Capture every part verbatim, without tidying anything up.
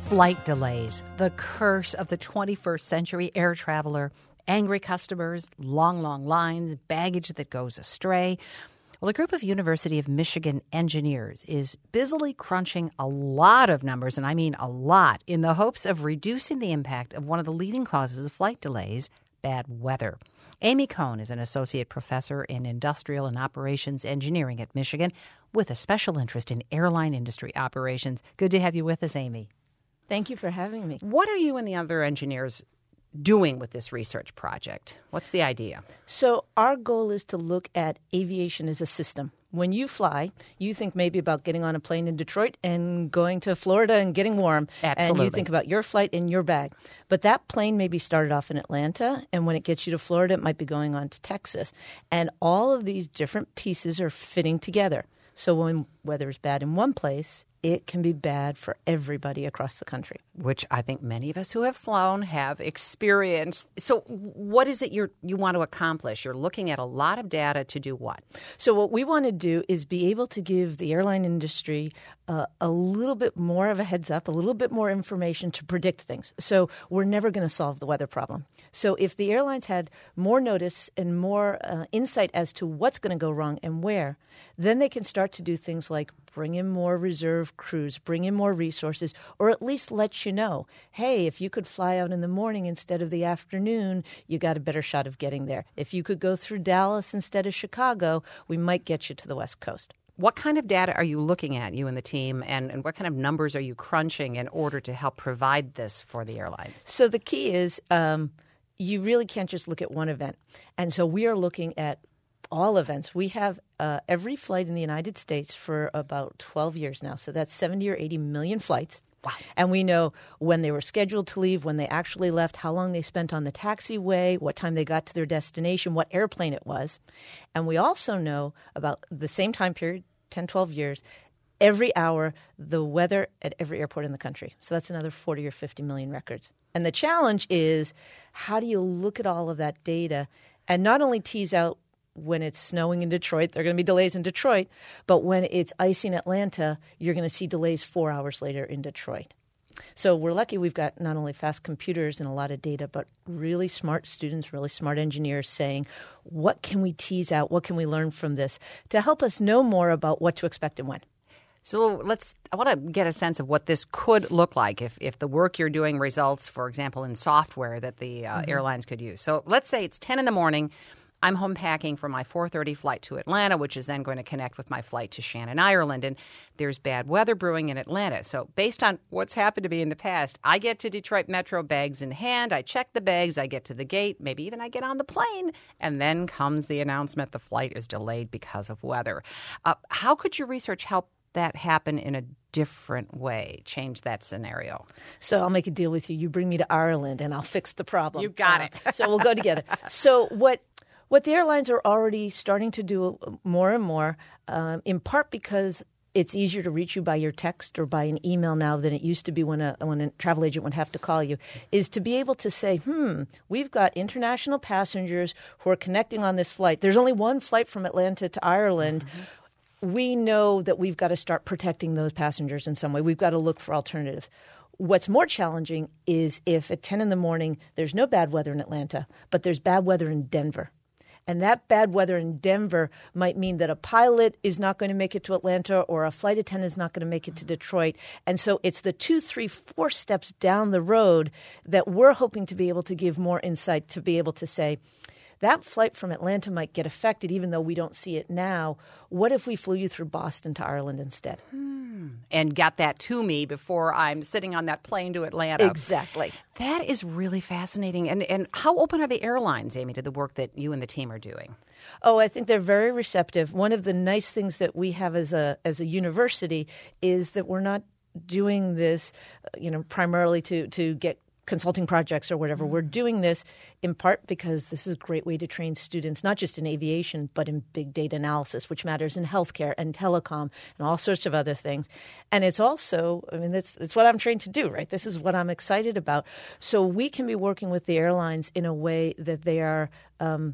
Flight delays, the curse of the twenty-first century air traveler, angry customers, long, long lines, baggage that goes astray. Well, a group of University of Michigan engineers is busily crunching a lot of numbers, and I mean a lot, in the hopes of reducing the impact of one of the leading causes of flight delays, bad weather. Amy Cohn is an associate professor in industrial and operations engineering at Michigan with a special interest in airline industry operations. Good to have you with us, Amy. Thank you for having me. What are you and the other engineers doing with this research project? What's the idea? So our goal is to look at aviation as a system. When you fly, you think maybe about getting on a plane in Detroit and going to Florida and getting warm. Absolutely. And you think about your flight and your bag. But that plane maybe started off in Atlanta, and when it gets you to Florida, it might be going on to Texas. And all of these different pieces are fitting together. So when weather is bad in one place, it can be bad for everybody across the country. Which I think many of us who have flown have experienced. So what is it you're, you want to accomplish? You're looking at a lot of data to do what? So what we want to do is be able to give the airline industry uh, a little bit more of a heads up, a little bit more information to predict things. So we're never going to solve the weather problem. So if the airlines had more notice and more uh, insight as to what's going to go wrong and where, then they can start to do things like bring in more reserve crews, bring in more resources, or at least let you know, hey, if you could fly out in the morning instead of the afternoon, you got a better shot of getting there. If you could go through Dallas instead of Chicago, we might get you to the West Coast. What kind of data are you looking at, you and the team, and, and what kind of numbers are you crunching in order to help provide this for the airlines? So the key is um, you really can't just look at one event. And so we are looking at all events. We have uh, every flight in the United States for about twelve years now. So that's seventy or eighty million flights. Wow. And we know when they were scheduled to leave, when they actually left, how long they spent on the taxiway, what time they got to their destination, what airplane it was. And we also know about the same time period, ten, twelve years, every hour, the weather at every airport in the country. So that's another forty or fifty million records. And the challenge is, how do you look at all of that data and not only tease out when it's snowing in Detroit, there are going to be delays in Detroit, but when it's icy in Atlanta, you're going to see delays four hours later in Detroit. So we're lucky we've got not only fast computers and a lot of data, but really smart students, really smart engineers saying, what can we tease out? What can we learn from this to help us know more about what to expect and when? So let's. I want to get a sense of what this could look like if, if the work you're doing results, for example, in software that the uh, mm-hmm. airlines could use. So let's say it's ten in the morning. I'm home packing for my four thirty flight to Atlanta, which is then going to connect with my flight to Shannon, Ireland. And there's bad weather brewing in Atlanta. So based on what's happened to me in the past, I get to Detroit Metro bags in hand. I check the bags. I get to the gate. Maybe even I get on the plane. And then comes the announcement the flight is delayed because of weather. Uh, how could your research help that happen in a different way, change that scenario? So I'll make a deal with you. You bring me to Ireland and I'll fix the problem. You got uh, it. So we'll go together. So what what the airlines are already starting to do more and more, um, in part because it's easier to reach you by your text or by an email now than it used to be when a when a travel agent would have to call you, is to be able to say, hmm, we've got international passengers who are connecting on this flight. There's only one flight from Atlanta to Ireland. Mm-hmm. We know that we've got to start protecting those passengers in some way. We've got to look for alternatives. What's more challenging is if at ten in the morning there's no bad weather in Atlanta, but there's bad weather in Denver. And that bad weather in Denver might mean that a pilot is not going to make it to Atlanta or a flight attendant is not going to make it to Detroit. And so it's the two, three, four steps down the road that we're hoping to be able to give more insight to be able to say, that flight from Atlanta might get affected even though we don't see it now. What if we flew you through Boston to Ireland instead? Hmm. And got that to me before I'm sitting on that plane to Atlanta. Exactly. That is really fascinating. And and how open are the airlines, Amy, to the work that you and the team are doing? Oh, I think they're very receptive. One of the nice things that we have as a as a university is that we're not doing this, you know, primarily to to get consulting projects or whatever. We're doing this in part because this is a great way to train students, not just in aviation, but in big data analysis, which matters in healthcare and telecom and all sorts of other things. And it's also, I mean, that's it's what I'm trained to do, right? This is what I'm excited about. So we can be working with the airlines in a way that they are um,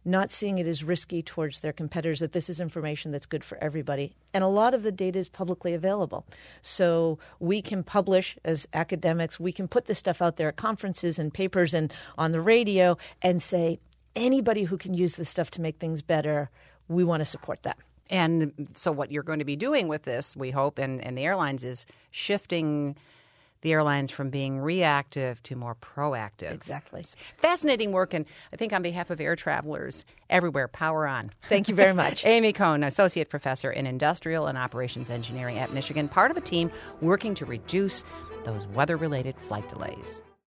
not seeing it as risky towards their competitors, that this is information that's good for everybody. And a lot of the data is publicly available. So we can publish as academics, we can put this stuff out there at conferences and papers and on the radio and say, anybody who can use this stuff to make things better, we want to support that. And so what you're going to be doing with this, we hope, and, and the airlines is shifting the airlines from being reactive to more proactive. Exactly. Fascinating work, and I think on behalf of air travelers everywhere, power on. Thank you very much. Amy Cohn, Associate Professor in Industrial and Operations Engineering at Michigan, part of a team working to reduce those weather-related flight delays.